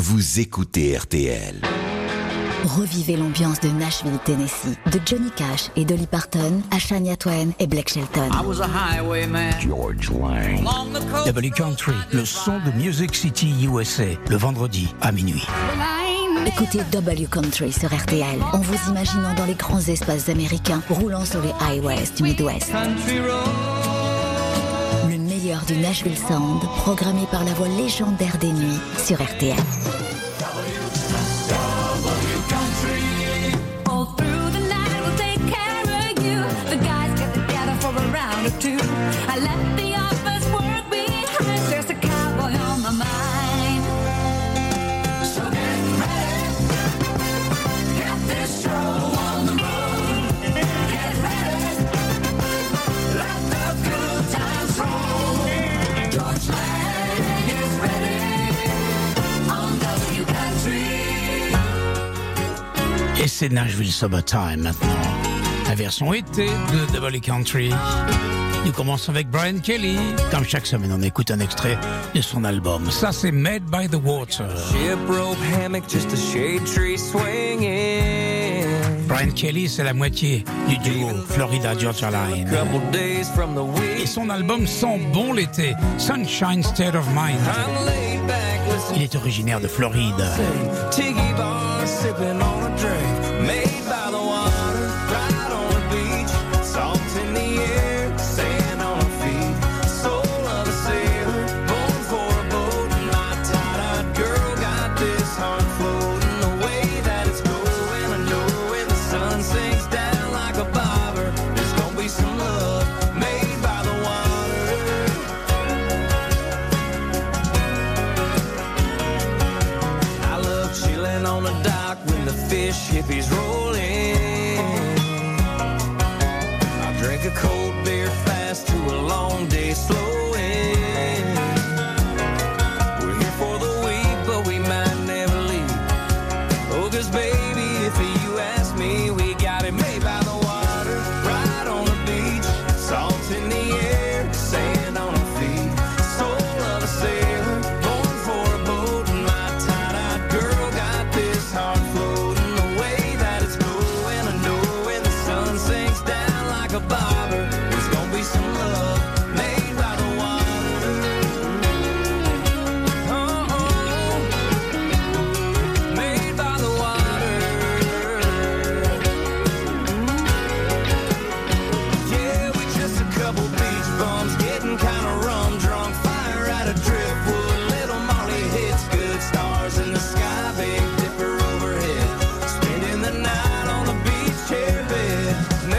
vous écoutez RTL. Revivez l'ambiance de Nashville, Tennessee, de Johnny Cash et Dolly Parton à Shania Twain et Blake Shelton. George Lang. W Country, le son de Music City USA, le vendredi à minuit. Écoutez W Country sur RTL en vous imaginant dans les grands espaces américains roulant sur les highways du Midwest. Le meilleur du Nashville Sound, programmé par la voix légendaire des nuits sur RTL. I left the office work behind. There's a cowboy on my mind. So get ready. Get this show on the road. Get ready. Let the good times roll. George Lang is ready on W Country. Et c'est Nashville Summertime maintenant. La version été de W Country. Nous commençons avec Brian Kelly. Comme chaque semaine, on écoute un extrait de son album. Ça, c'est Made by the Water. Brian Kelly, c'est la moitié du duo Florida Georgia Line. Et son album sent bon l'été. Sunshine State of Mind. Il est originaire de Floride. Hippies rolling. I drink a cold beer fast to a long day slowing. We're here for the week, but we might never leave. Oh, 'cause baby, if you ask me, we got it made by the water, right on the beach, salt in the air, sand on our feet, soul of a sailor, born for a boat, and my tight-eyed girl got this heart floating. A bobber, there's gonna be some love made by the water. Oh, made by the water. Yeah, we just a couple beach bums getting kinda rum drunk, fire out of driftwood, little Molly hits, good stars in the sky, big dipper overhead, spending the night on the beach chair bed.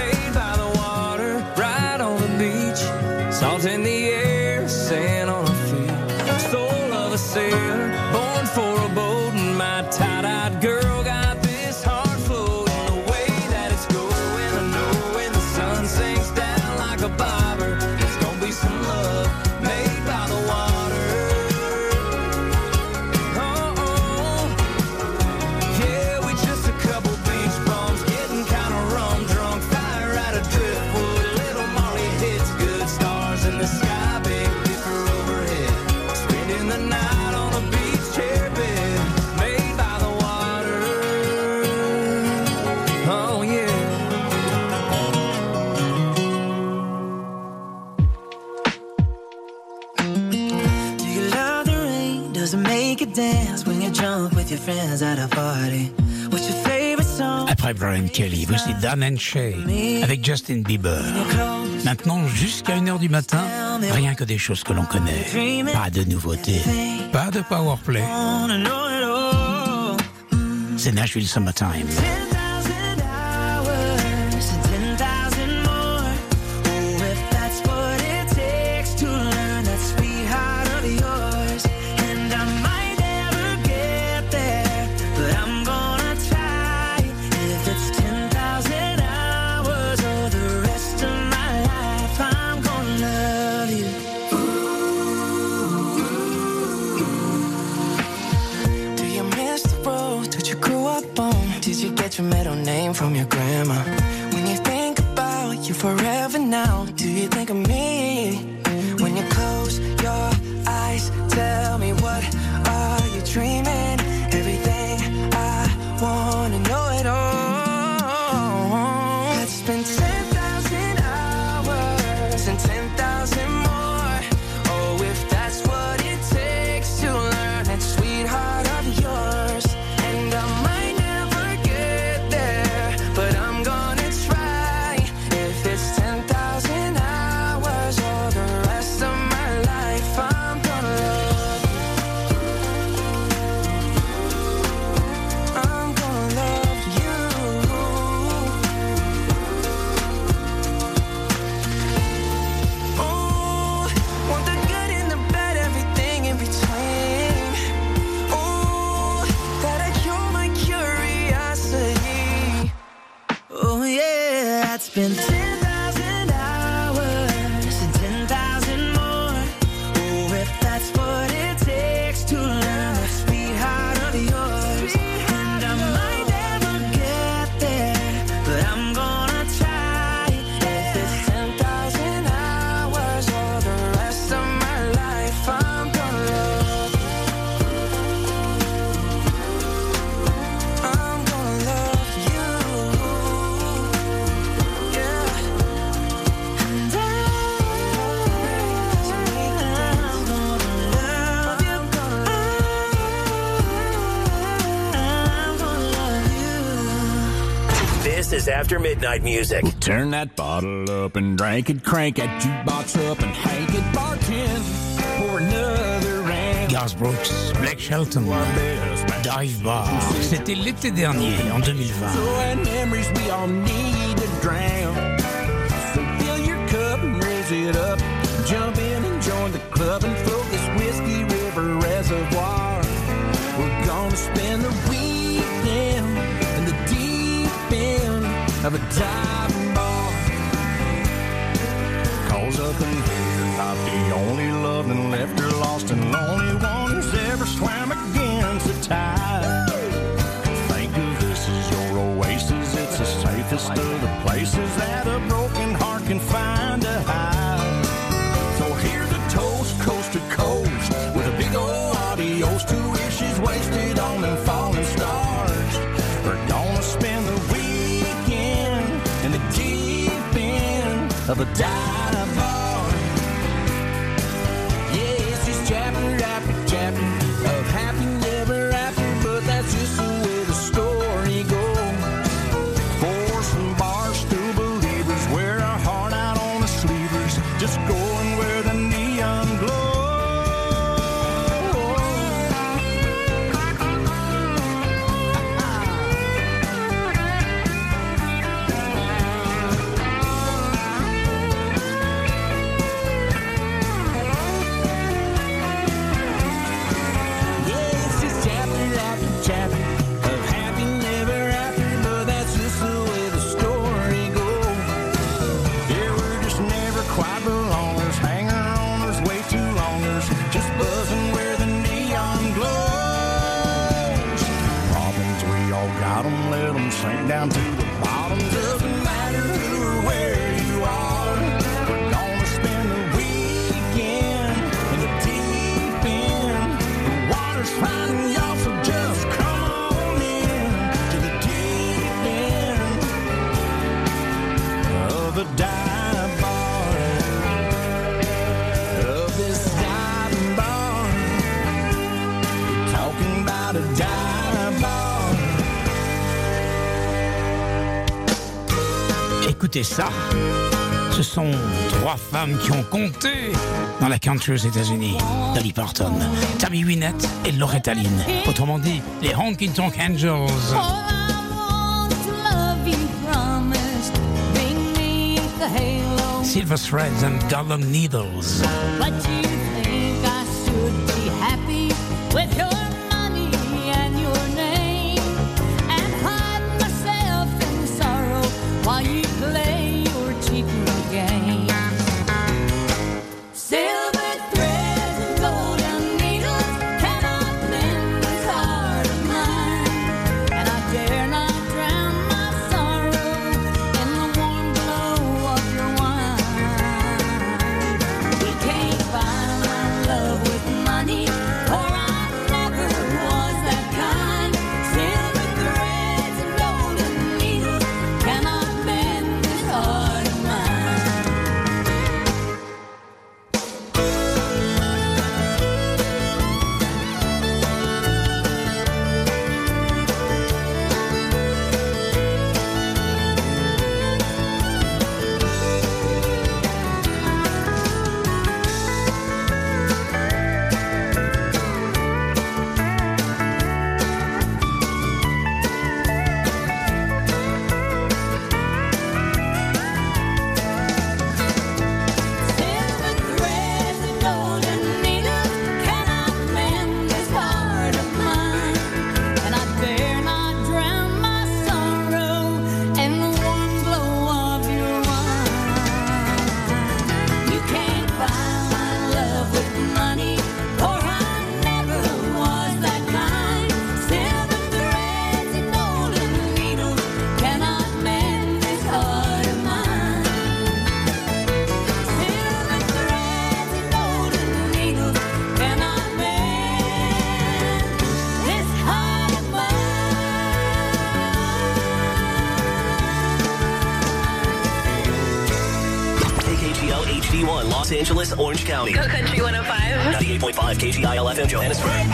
Salt in the air, sand on our feet, soul of a sailor, born for a boat, and my tight-eyed girl got this heart floating the way that it's going. I know when the sun sinks down like a bobber, there's gonna be some love made by the water. Oh, yeah, we just a couple beach bums getting kinda rum drunk, fire out of driftwood, little Molly hits, good stars in the sky, big dipper overhead, spending the night on a beach chair bed, made by the water. Oh yeah. Do you love the rain? Does it make you dance when you're drunk with your friends at a party? What's your favorite song? Après Brian Kelly, voici Dan and Shay avec Justin Bieber. Maintenant, jusqu'à 1h du matin, rien que des choses que l'on connaît. Pas de nouveautés, pas de powerplay. C'est Nashville Summertime. Your middle name from your grandma. When you think about you forever now, do you think of me? When you close your eyes, tell me what are you dreaming? spend 10,000 hours and 10,000 more. Oh, if that's what it takes to learn that sweetheart of yours. And I might never get there, but I'm gonna try. If it's 10,000 hours or the rest of my life, I'm gonna love you. I'm gonna love you. Yeah. And I'm gonna love you. I'm gonna love you. This is After Midnight Music. Turn that bottle up and drink it, crank that jukebox up and hank it, bartend for another round. Garth Brooks, Blake Shelton, Dive Bar. C'était l'été dernier, en 2020. So and memories we all need to drown. So fill your cup and raise it up. Jump in and join the club and float this Whiskey River reservoir. We're gonna spend the weekend in the deep end of a dive bar. Cause up in here, not the only loving left or lost and lonely one who's ever swam against the tide. Think of this as your oasis, it's the safest of the places that a broken heart can find to hide. So here's a toast, coast to coast, with a big old adios to wishes wasted on them falling stars. We're gonna spend the weekend in the deep end of a dive bar. Yeah, it's just chapter after chapter of happy never after, but that's just the way the story goes. For some barstool believers, wear our heart out on the sleevers, just going where the neon glows. Yeah, it's just chapter after chapter of happy never after, but that's just the way the story goes. Yeah, we're just never quite belongers, hanger-oners, way too longers, just buzzing where the neon glows. Problems, we all got 'em, let 'em sink down to the bottom. Doesn't matter who or where you are. We're gonna spend the weekend in the deep end. The water's fine and y'all, so just come on in to the deep end of a dive bar. Of this dive bar. Talking about a dive bar. Écoutez ça. Ce sont trois femmes qui ont compté dans la country aux États-Unis. Dolly Parton, Tammy Wynette et Loretta Lynn. Autrement dit, les Honky Tonk Angels. All I want to love you, promised beneath the halo. Silver Threads and Garland Needles. But you think I should be happy with your money and your name, and hide myself in sorrow while you play your cheap little game. Silver threads and golden needles cannot mend this heart of mine, and I dare not drown my sorrow in the warm glow of your wine. We can't buy my love with money, or I'd never Los Angeles, Orange County. Go Country 105. 98.5 KGIL-FM Johannesburg.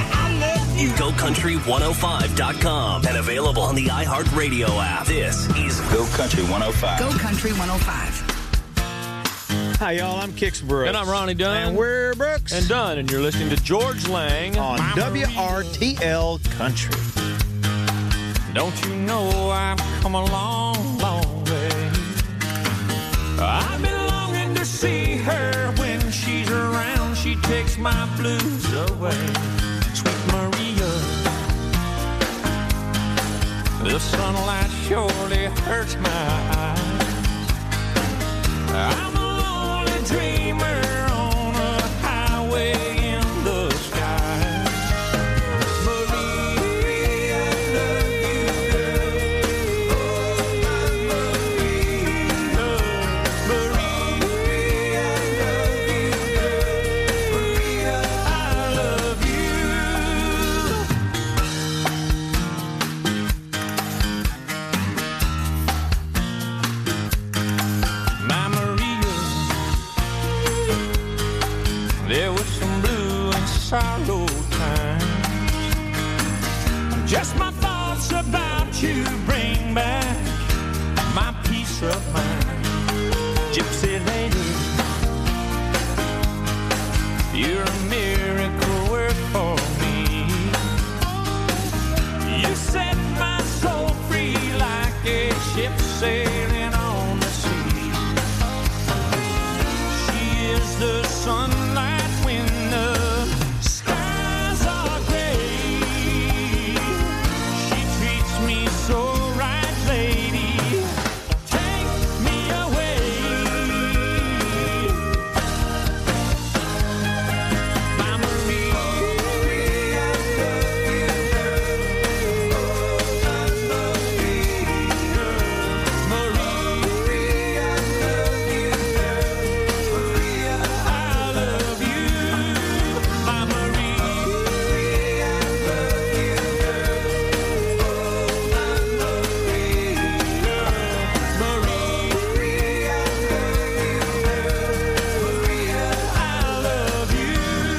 GoCountry105.com and available on the iHeartRadio app. This is Go Country 105. Go Country 105. Hi, y'all. I'm Kix Brooks. And I'm Ronnie Dunn. And we're Brooks. And Dunn. And you're listening to George Lang on WRTL Country. Don't you know I've come a long, long way. I've been longing to see her when she's around. She takes my blues away. Sweet Maria. The sunlight surely hurts my eyes. I'm a lonely dreamer on a highway in the sky. Maria, I love you, Maria, I love you. My Maria, there was some blue and sorrow times. Just my thoughts about you bring back my peace of mind. Gypsy lady, you're a miracle work for me. You set my soul free like a ship sailing on the sea. She is the sunlight when the skies are gray. She treats me so right, lady. Take me away. My Maria, I love you, Maria, I love you, my Maria, I love you.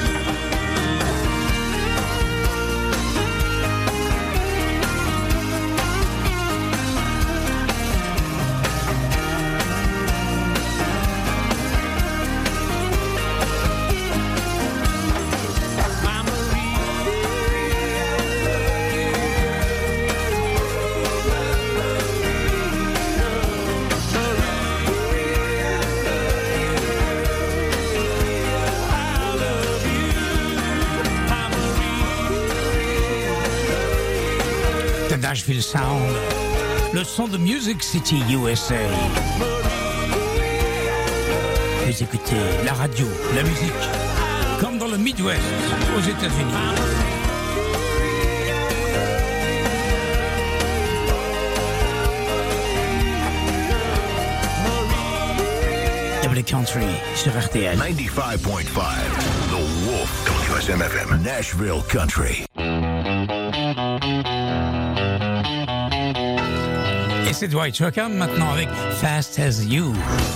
My The Nashville Sound, le son de Music City, USA. Vous écoutez la radio, la musique, comme dans le Midwest, aux États-Unis. Double Country sur RTL. 95.5, The Wolf, WSMFM, Nashville Country. Et c'est Dwight Yoakam maintenant avec Fast As You.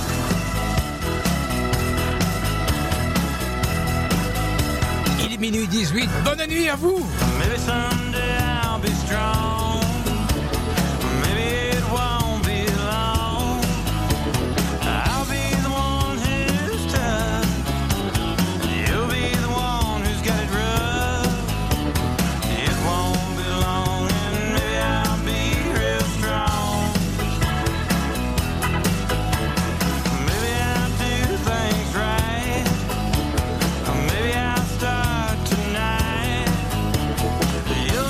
Il est minuit 18. Bonne nuit à vous. Maybe someday I'll be strong. Maybe it won't be long. I'll be the one who's tough. You'll be the one who's got it rough. It won't be long and maybe I'll be real strong. Maybe I'll do things right. Maybe I'll start tonight. You'll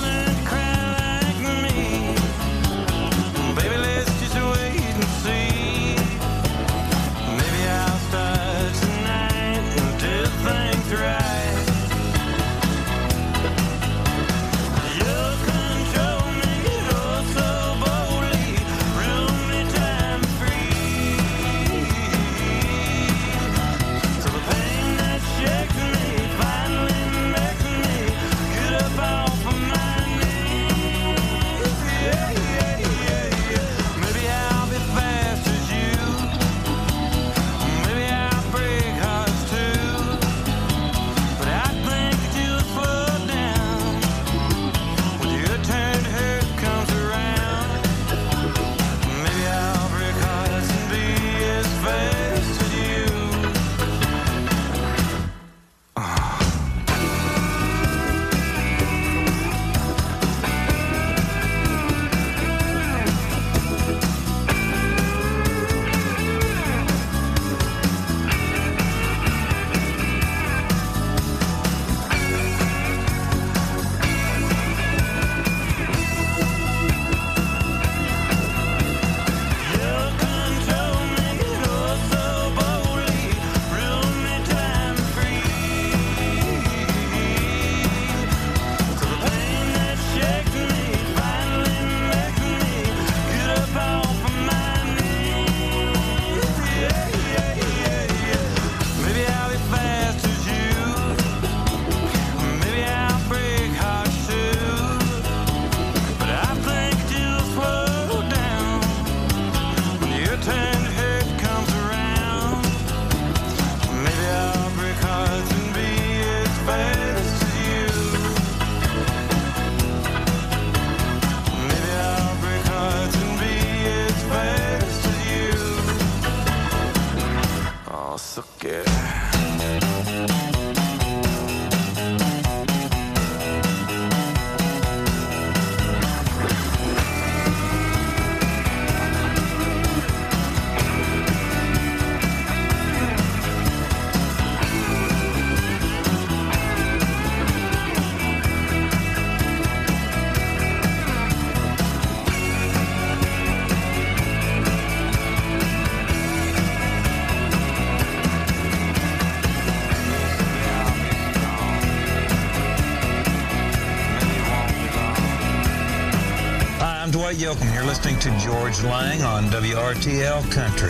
I'm Dwight Yoakam. You're listening to George Lang on WRTL Country.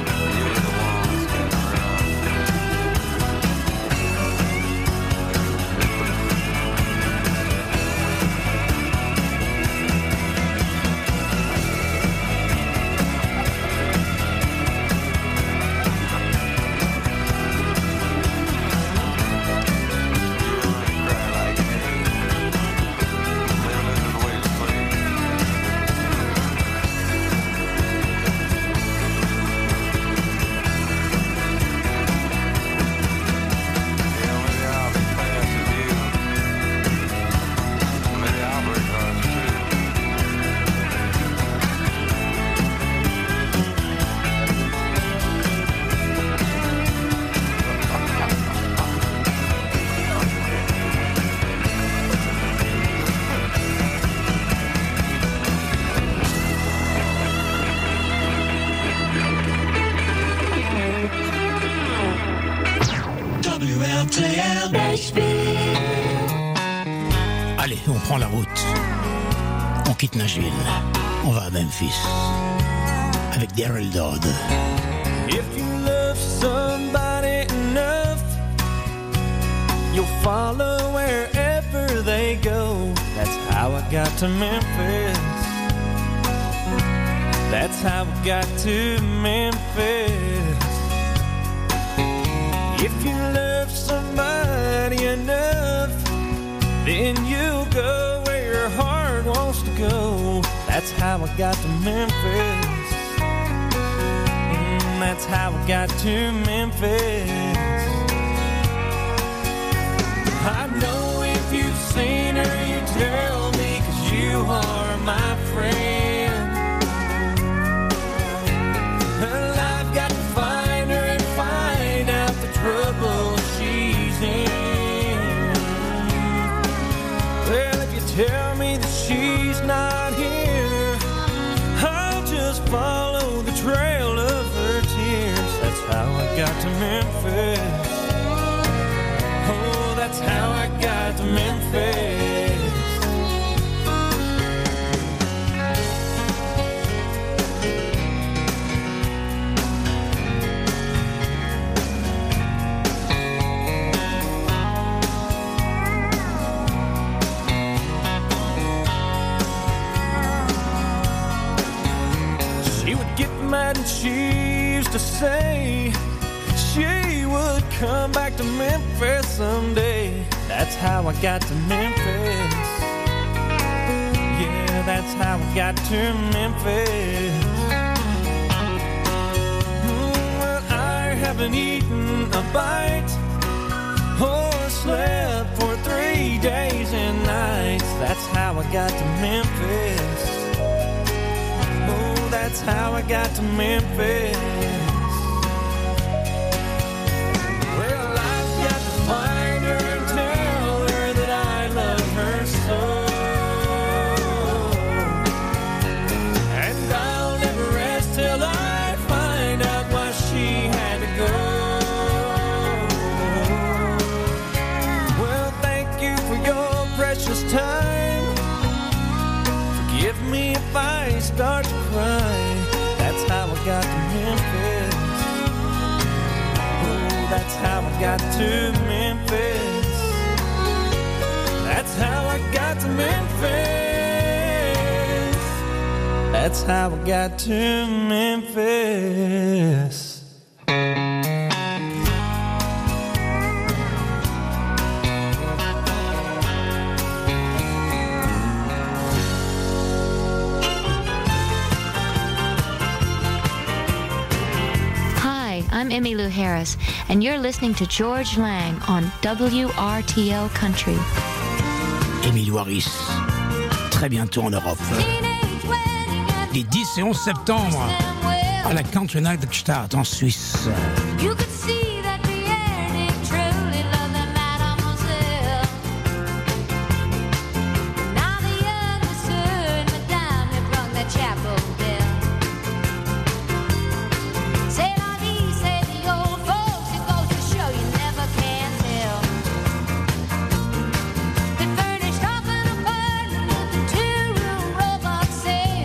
Allez, on prend la route. On quitte Nashville. On va à Memphis. Avec Daryl Dodd. If you love somebody enough, you'll follow wherever they go. That's how I got to Memphis. That's how I got to Memphis. If you love somebody enough, then you'll go where your heart wants to go. That's how I got to Memphis. That's how I got to Memphis. I know if you've seen her, you tell me, 'cause you are my friend. Well, I've got to find her and find out the trouble she's in. Well, if you tell me that she's not here, I'll just follow the trail of her tears. That's how I got to Memphis. Oh, that's how I got to Memphis. She would get mad and she used to say she would come back to Memphis someday. That's how I got to Memphis. Yeah, that's how I got to Memphis. Well, I haven't eaten a bite or slept for 3 days and nights. That's how I got to Memphis. Oh, that's how I got to Memphis. Well, I've got to find her and tell her that I love her so. And I'll never rest till I find out why she had to go. Well, thank you for your precious time. Forgive me if I start to cry. That's how I got to Memphis. Oh, that's how I got to Memphis. That's how I got to Memphis. That's how I got to Memphis. I'm Emmylou Harris, and you're listening to George Lang on WRTL Country. Emilio Harris, très bientôt en Europe. Les 10 et 11 septembre, à la Country Night de Gstaad en Suisse. Say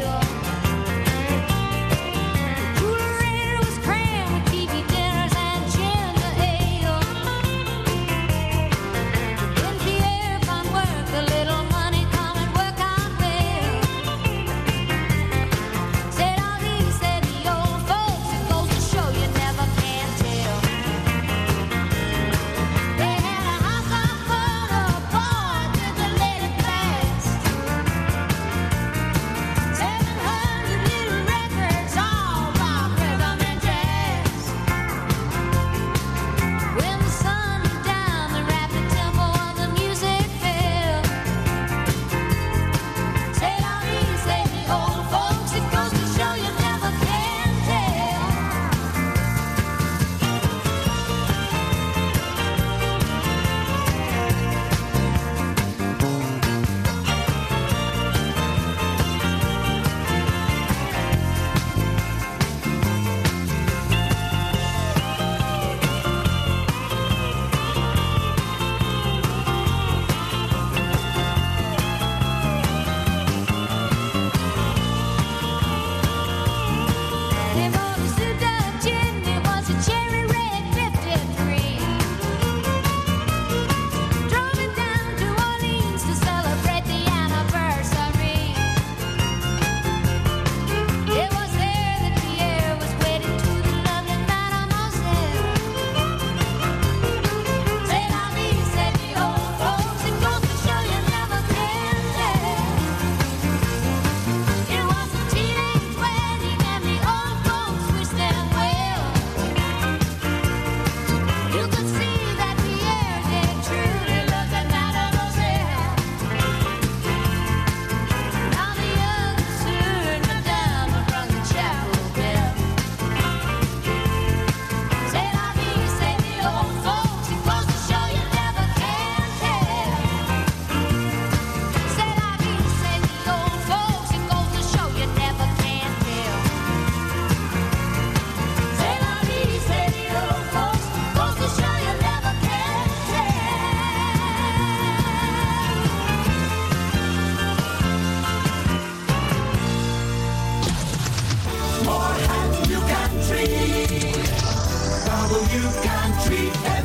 Country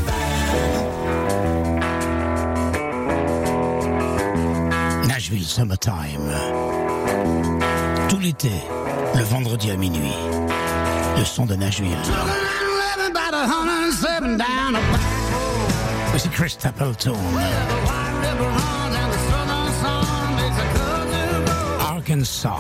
Nashville Summertime. Tout l'été, le vendredi à minuit. Le son de Nashville. Voici Chris Stapleton. Arkansas.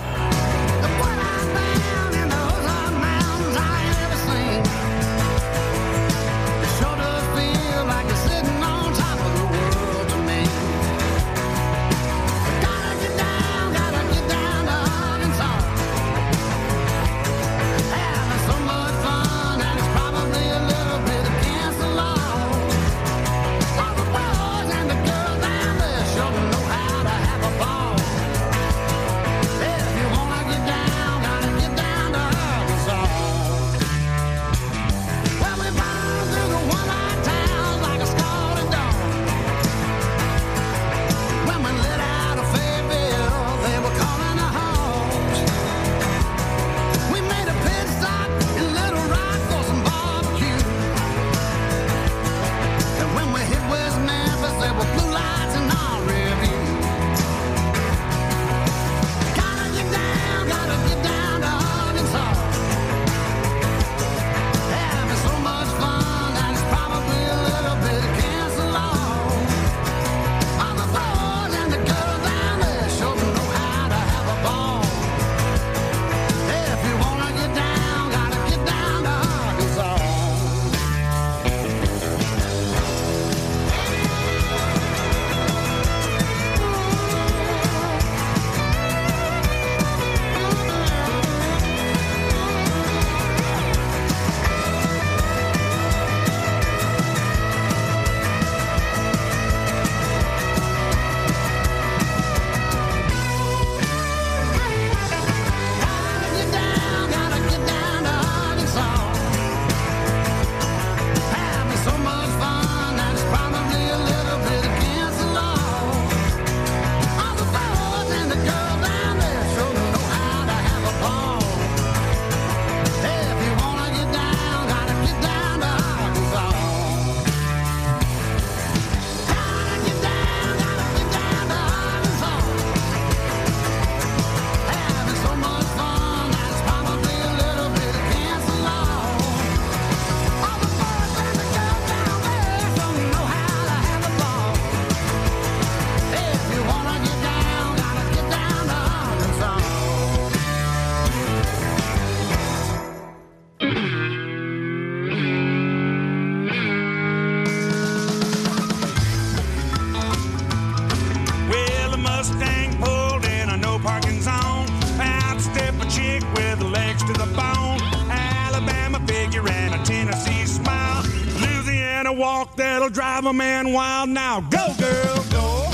That'll drive a man wild. Now go, girl, go.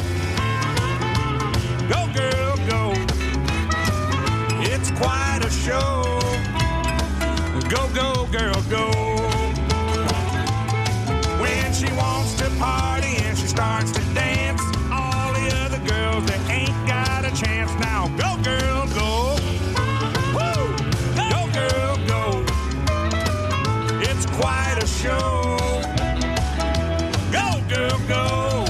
Go, girl, go. It's quite a show. Go, go, girl, go. When she wants to party and she starts to dance, all the other girls, they ain't got a chance. Now go, girl, go. Woo! Go, girl, go. It's quite a show. Girl, go.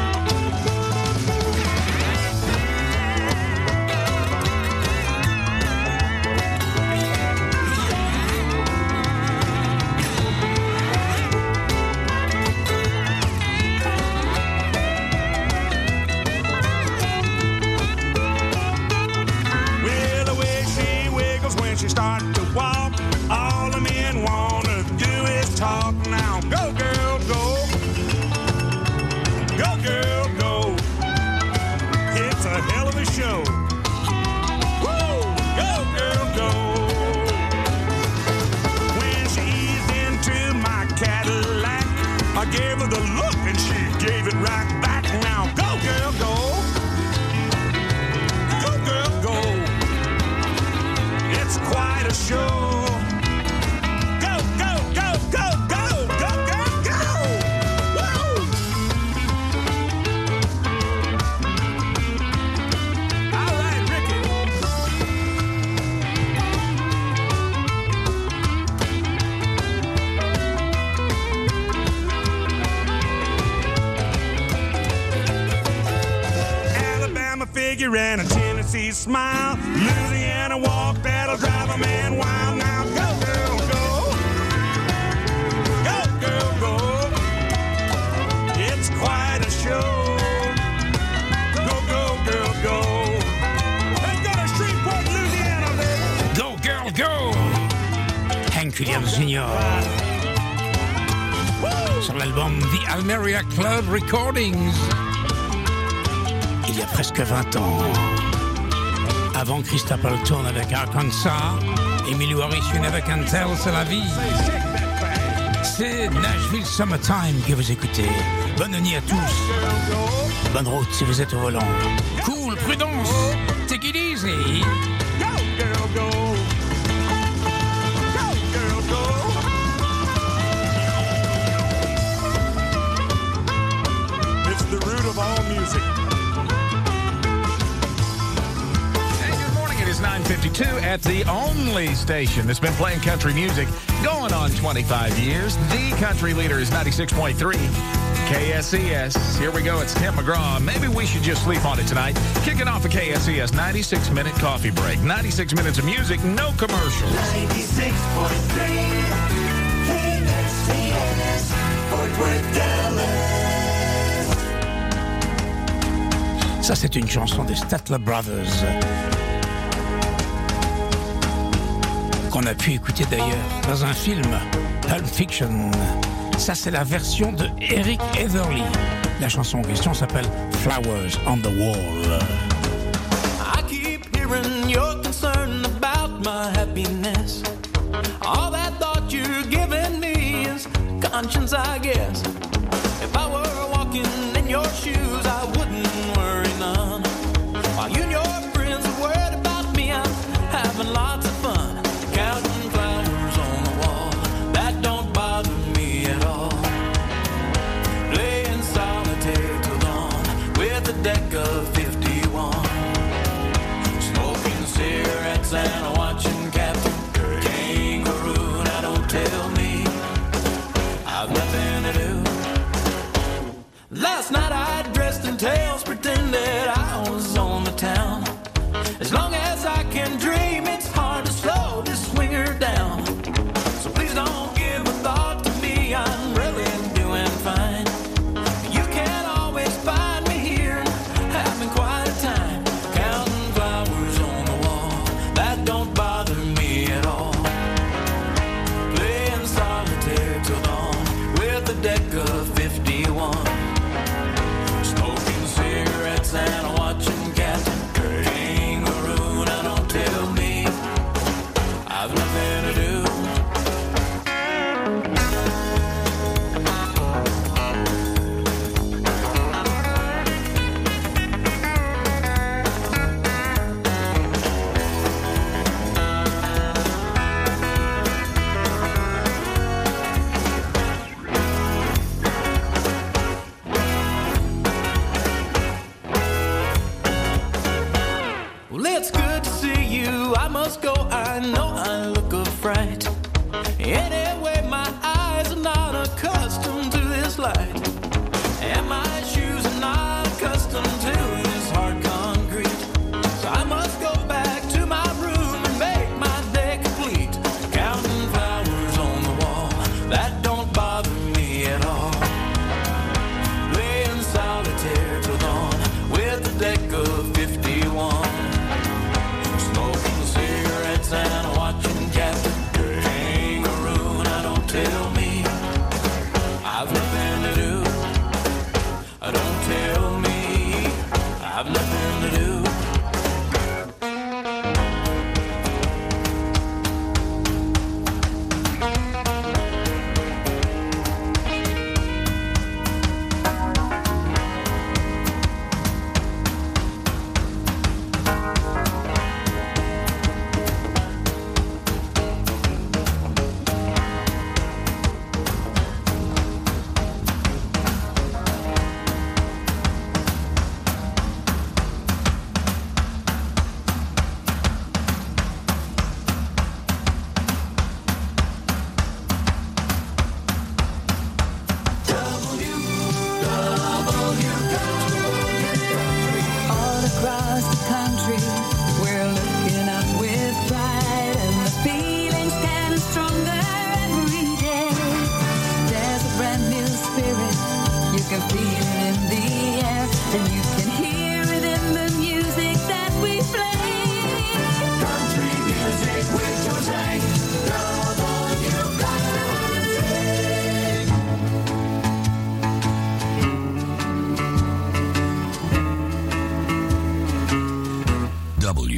Well, the way she wiggles when she starts to walk, all the men wanna do is talk. Now go, girl, go. Go, girl, go. It's a hell of a show. Woo! Go, girl, go. When she eased into my Cadillac, I gave her the look and she gave it right back. Now go, girl, go. Go, girl, go. It's quite a show. Go, go, go, go, go, go, go, go. Woo! Tennessee smile, Louisiana walk that'll drive a man wild. Now go, girl, go. Go, girl, go. It's quite a show. Go, go, girl, go. Let's go to Shreveport, Louisiana, baby. Go, girl, go. Hank Williams Jr. Sur l'album The Almeria Club Recordings. Il y a presque 20 ans. Avant Chris Stapleton avec Arkansas, Emilio Harrison avec Until, c'est la vie. C'est Nashville Summertime que vous écoutez. Bonne nuit à tous. Bonne route si vous êtes au volant. Cool, prudence. Take it easy. Go, girl, go. Go, girl, go. It's the root of all music. It is 9:52 at the only station that's been playing country music going on 25 years. The country leader is 96.3 KSES. Here we go. It's Tim McGraw. Maybe we should just sleep on it tonight. Kicking off a KSES 96-minute coffee break. 96 minutes of music, no commercials. 96.3 KSES, Fort Worth, Dallas. Ça, c'est une chanson des Statler Brothers. Qu'on a pu écouter d'ailleurs dans un film, Pulp Fiction. Ça, c'est la version de Eric Etherly. La chanson en question s'appelle Flowers on the Wall. I keep hearing you're concerned about my happiness. All that thought you're giving me is conscience, I guess. If I were walking in your shoes, I wouldn't worry none. While you and your friends are worried about me, I'm having lots of fun. Counting flowers on the wall, that don't bother me at all. Playing solitaire till dawn with a deck of 51. Smoking cigarettes and watching Captain Kangaroo. Now don't tell me I've nothing to do. Last night I dressed in tails, pretended I was on the town. As long as I can dream, it's hard to slow this swinger down. So please don't give a thought to me, I'm really doing fine. You can't always find me here, having quite a time. Counting flowers on the wall, that don't bother me at all. Playing solitaire till dawn with a deck of 51. Smoking cigarettes and watching Captain Kangaroo. Now don't tell me I've nothing to do. Well, it's good to see you. I must go. I know I look a fright. Anyway, my eyes are not accustomed to this light, and my shoes are not accustomed to this hard concrete. So I must go back to my room and make my day complete. Counting flowers on the wall, that don't bother me at all. Playing solitaire till dawn with a deck of 51. Smoking cigarettes and watching Captain Kangaroo. Now don't tell me I've nothing to do. Don't tell me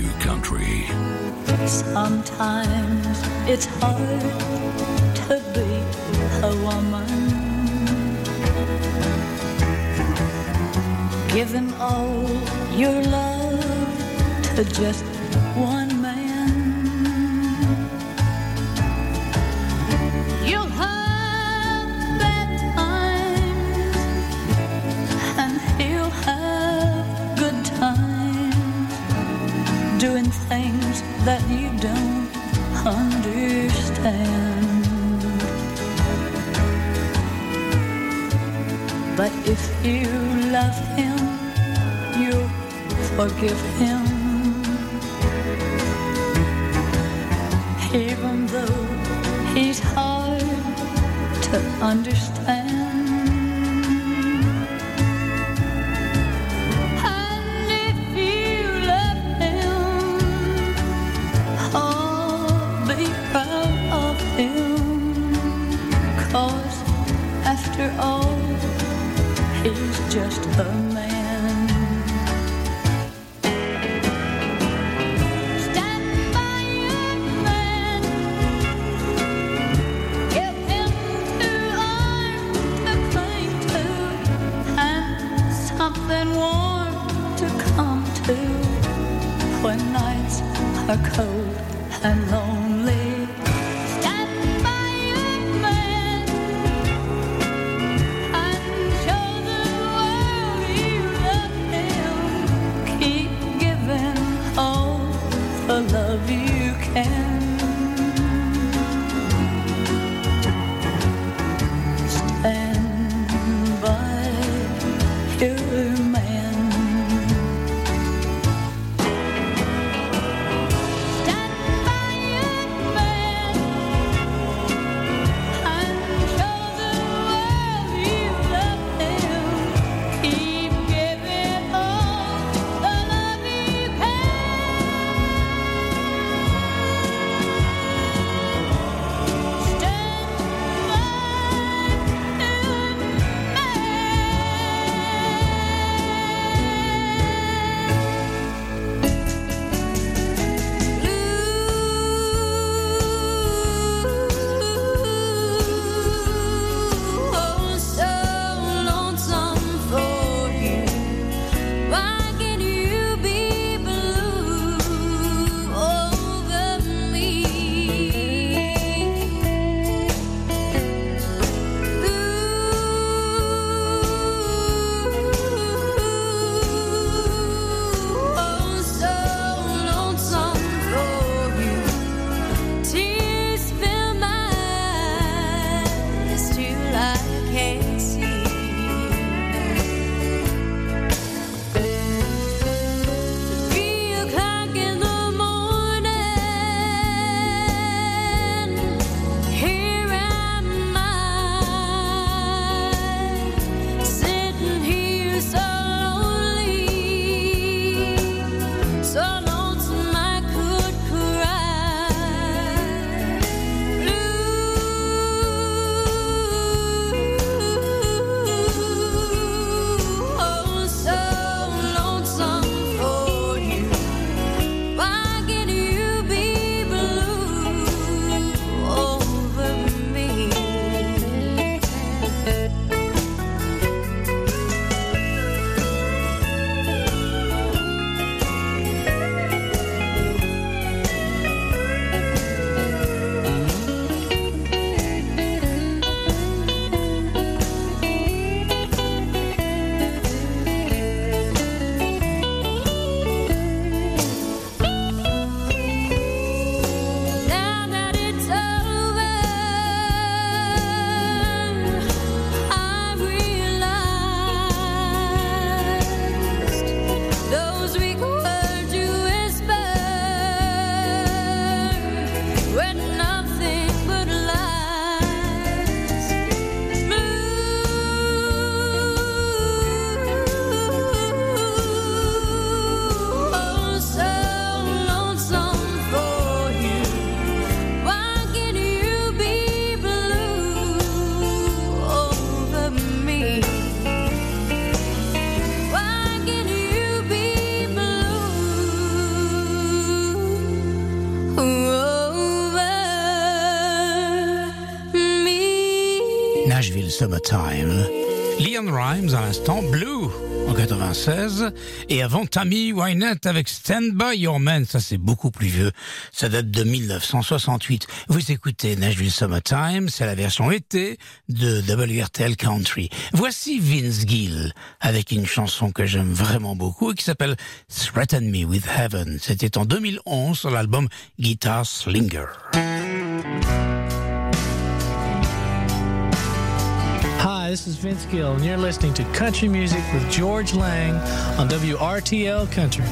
Country. Sometimes it's hard to be a woman, giving all your love to just one man. You'll have bad times and he'll have good times, doing things that you don't understand. But if you love him, you'll forgive him, even though he's hard to understand. After all, he's just a man. Stand by your man. Give him 2 arms to cling to and something warm to come to when nights are cold and lonely. The love you can. Stand by your man. Stand by your man and show the world you love him. Keep giving all the love you can. Nashville Summertime. Leon Rimes à l'instant, Blue en 96, et avant Tammy Wynette avec Stand By Your Man, ça c'est beaucoup plus vieux, ça date de 1968. Vous écoutez Nashville Summertime, c'est la version été de WRTL Country. Voici Vince Gill avec une chanson que j'aime vraiment beaucoup et qui s'appelle Threaten Me With Heaven. C'était en 2011 sur l'album Guitar Slinger. Hi, this is Vince Gill, and you're listening to Country Music with George Lang on WRTL Country.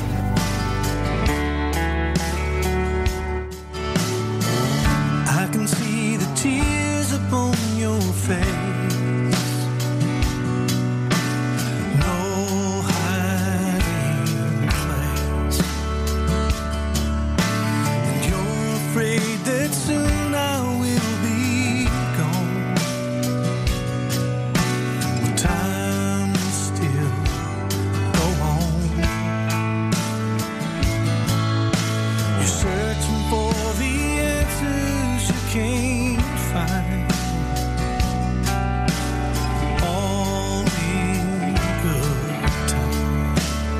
I can see the tears upon your face. No hiding place. And you're afraid that soon I will be gone. But time will still go on. You're searching for the answers you can't find. All in good time.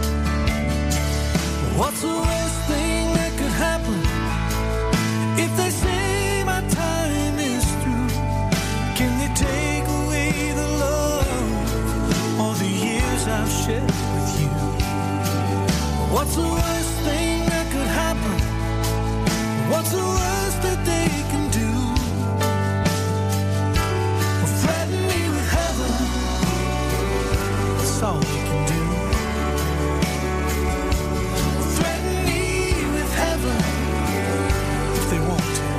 What's the worst thing that could happen if they say my time is through? Can they take away the love, all the years I've shared with you? What's the worst thing that could happen? What's the worst that they can do? Well, threaten me with heaven. That's all they can do. Well, threaten me with heaven if they want to.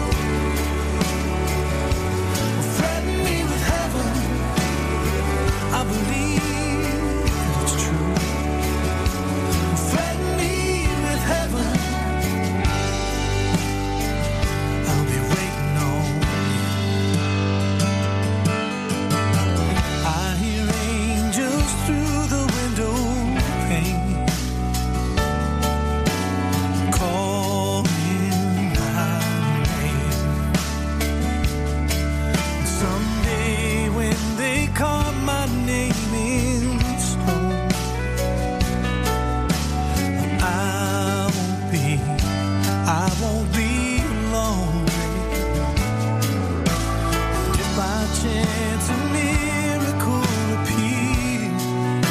Well, threaten me with heaven. I believe that it's true. Well, threaten me with heaven. I'll be waiting on you. I hear angels through the window pane, calling my name. Someday when they call my name in stone, I won't be alone. If by chance a miracle appears,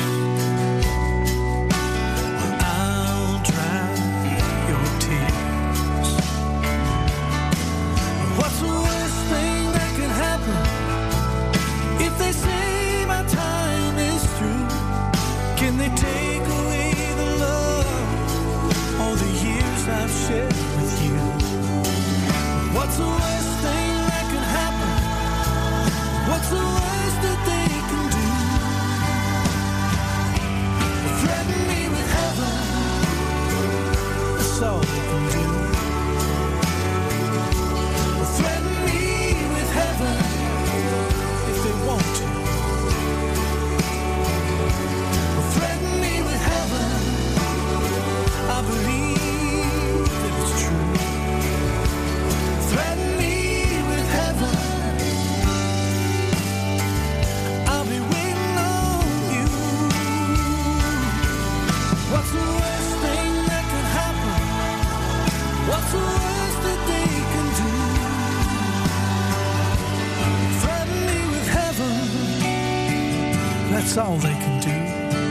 I'll dry your tears. What's the worst thing that can happen if they say my time is through? Can they take away the love, all the years I've shared with you? What's the worst thing that can happen? What's the worst that they can do? Threaten me with heaven. That's all they can do. Threaten me with heaven if they want to. Threaten me with heaven. I believe that it's true. Threaten me with heaven. I'll be waiting on you. What's the worst thing that could happen? What's the worst that they can do? Threaten me with heaven. That's all they can do.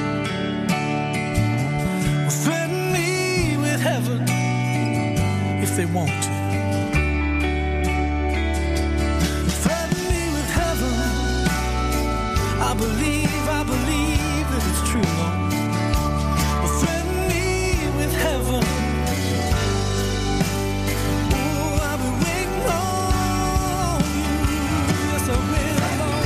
Threaten me with heaven if they want to. Threaten me with heaven. I believe that it's true, Lord. Threaten me with heaven. Oh, I'll be waiting on you. Yes, I will, Lord.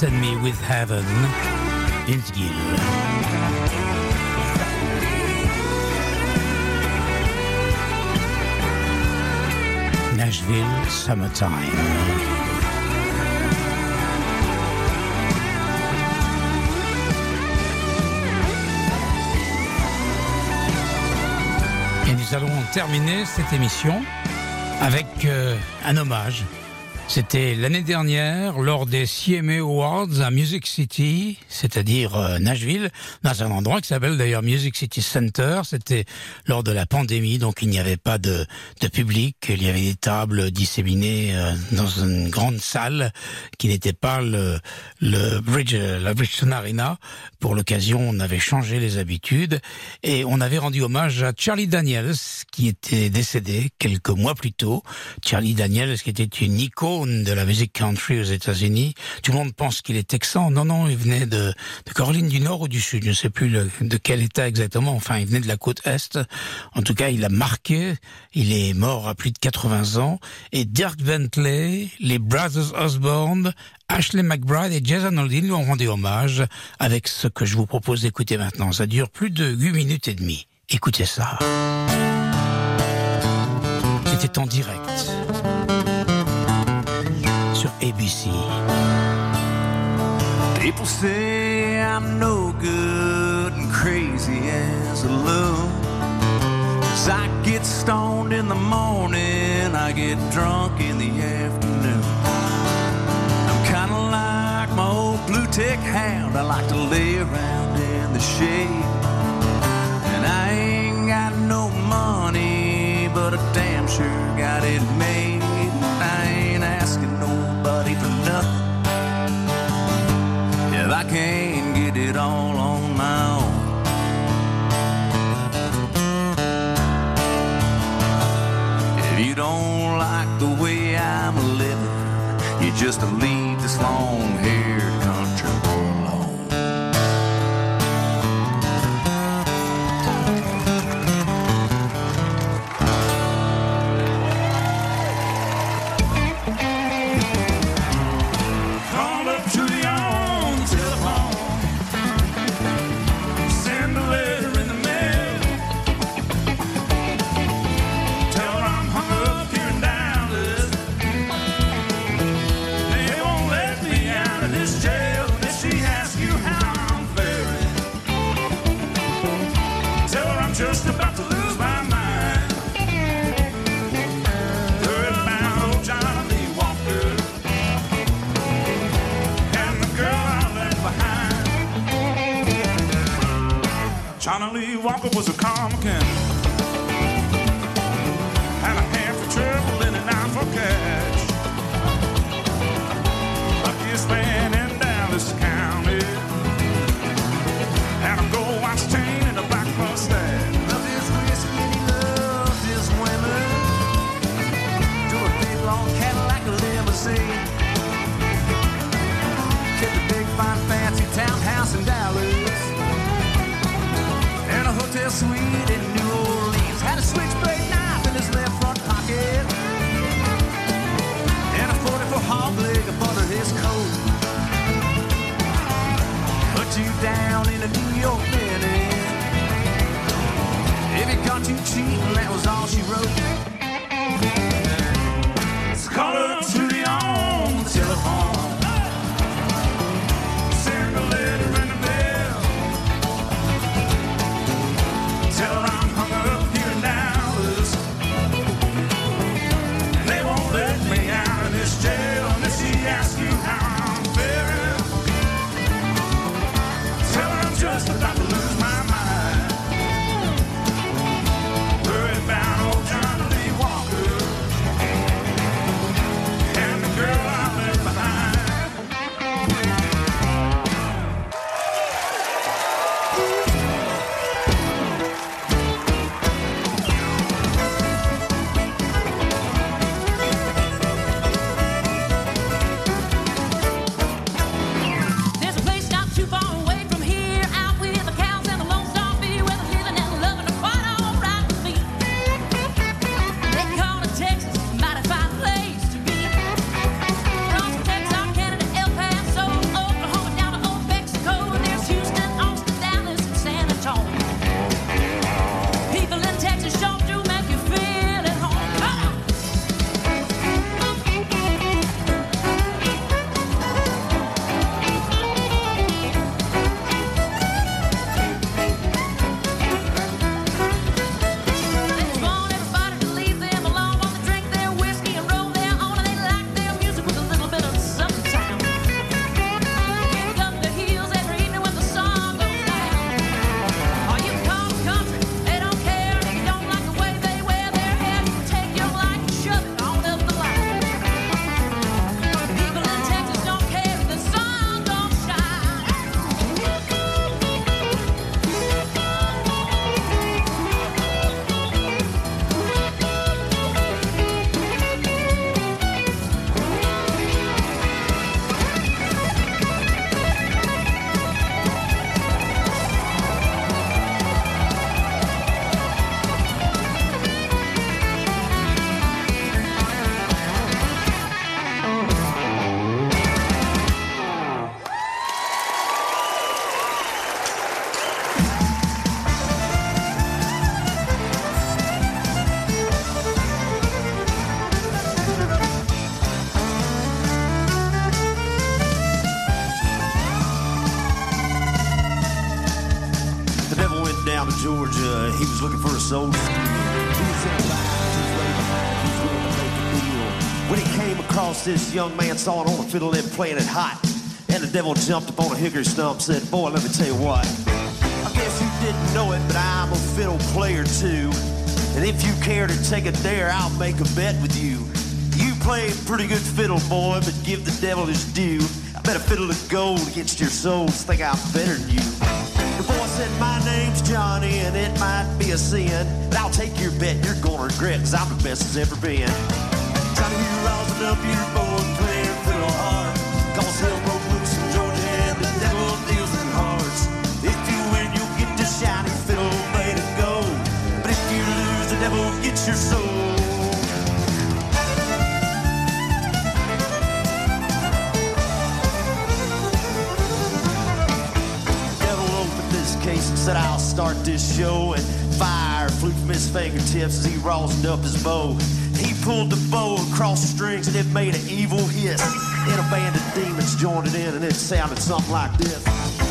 Threaten Me With Heaven, Vince Gill. Nashville, Summertime. Et nous allons terminer cette émission avec un hommage. C'était l'année dernière, lors des CMA Awards à Music City, c'est-à-dire Nashville, dans un endroit qui s'appelle d'ailleurs Music City Center. C'était lors de la pandémie, donc il n'y avait pas de public. Il y avait des tables disséminées dans une grande salle qui n'était pas la Bridgestone Arena. Pour l'occasion, on avait changé les habitudes et on avait rendu hommage à Charlie Daniels, qui était décédé quelques mois plus tôt. Charlie Daniels, qui était une icône de la musique country aux États-Unis. Tout le monde pense qu'il est texan. Non, il venait de Caroline du Nord ou du Sud. Je ne sais plus de quel état exactement. Enfin, il venait de la côte Est. En tout cas, il a marqué. Il est mort à plus de 80 ans. Et Dirk Bentley, les Brothers Osborne, Ashley McBryde et Jason Aldean lui ont rendu hommage avec ce que je vous propose d'écouter maintenant. Ça dure plus de 8 minutes et demie. Écoutez ça. C'était en direct sur ABC. People say I'm no good and crazy as a loon. 'Cause I get stoned in the morning, I get drunk in the afternoon. I'm kinda like my old blue tick hound, I like to lay around in the shade. And I ain't got no money, but I damn sure got it made. I ain't asking nobody for nothing if I can't get it all on my own. If you don't like the way I'm living, you just leave this long-haired country boy alone. Just about to lose my mind. Heard about old John Lee Walker and the girl I left behind. John Lee Walker was a comican, had a hand for trouble and an eye for cash. Luckiest man in Dallas County, had a gold watch chain and a black mustache. Kept a big, fine, fancy townhouse in Dallas and a hotel suite in New Orleans. Had a switchblade knife in his left front pocket and a 44 hog leg up under his coat. Put you down in a New York minute. If he caught you cheating, that was all she wrote. Call her to the on the telephone. Send a letter in the mail. Tell her I'm hung up here in Dallas, and they won't let me out of this jail unless she asks you how I'm faring. Tell her I'm just about to lose my mind. Worried about old John Lee. down to Georgia. He was looking for a soul to steal. He was in line, he was waiting behind, he was willing to make a deal. When he came across this young man sawing on a fiddle and playing it hot, and the devil jumped up on a hickory stump and said, boy, let me tell you what. I guess you didn't know it, but I'm a fiddle player too. And if you care to take a dare, I'll make a bet with you. You play pretty good fiddle, boy, but give the devil his due. I bet a fiddle of gold against your souls think I'm better than you. The boy said, my name's Johnny, and it might be a sin, but I'll take your bet, you're gonna regret, cause I'm the best there's ever been. Johnny, you rousing up your boy and playing fiddle hard, cause he'll broke loose in Georgia and the devil deals in hearts. If you win, you'll get the shiny fiddle made of gold, but if you lose, the devil gets your soul. Case and said, I'll start this show, and fire flew from his fingertips as he rosined up his bow. He pulled the bow across the strings and it made an evil hiss, and a band of demons joined it in, and it sounded something like this.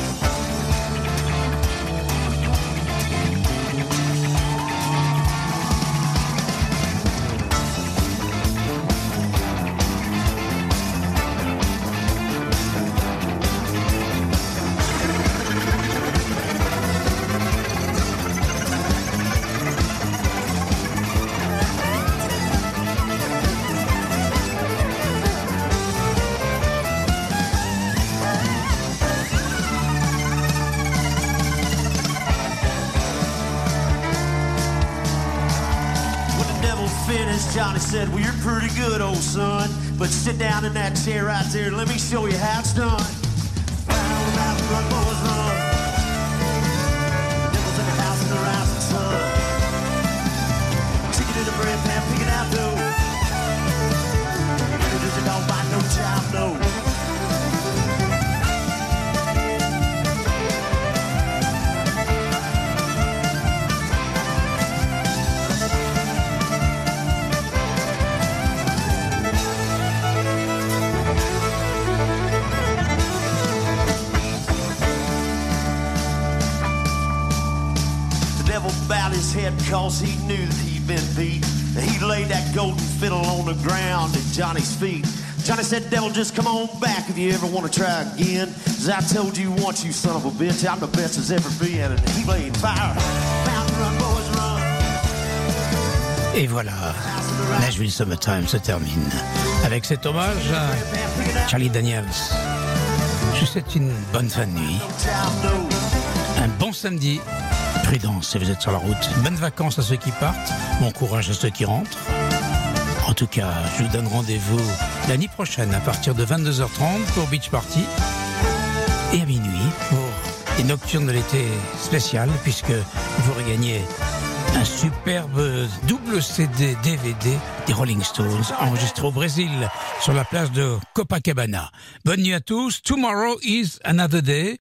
Johnny said, well, you're pretty good, old son, but sit down in that chair right there and let me show you how it's done. Round, round, run, boys, run. Devil's in the house in the rising sun. Chicken in the bread pan, pick it out, though. Does it don't bite no child, no. Bowed his head cause he knew that he'd been beat. And he laid that golden fiddle on the ground at Johnny's feet. Johnny said, devil, just come on back if you ever want to try again. As I told you once, you son of a bitch, I'm the best there's ever been. And he laid fire. Mountain run, boys, run. Et voilà, Nashville Summertime se termine avec cet hommage à Charlie Daniels. Je vous souhaite une bonne fin de nuit, un bon samedi. Prudence si vous êtes sur la route. Bonnes vacances à ceux qui partent. Bon courage à ceux qui rentrent. En tout cas, je vous donne rendez-vous la nuit prochaine à partir de 22h30 pour Beach Party. Et à minuit pour les nocturnes de l'été spéciales, puisque vous regagnez un superbe double CD DVD des Rolling Stones enregistré au Brésil sur la plage de Copacabana. Bonne nuit à tous. Tomorrow is another day.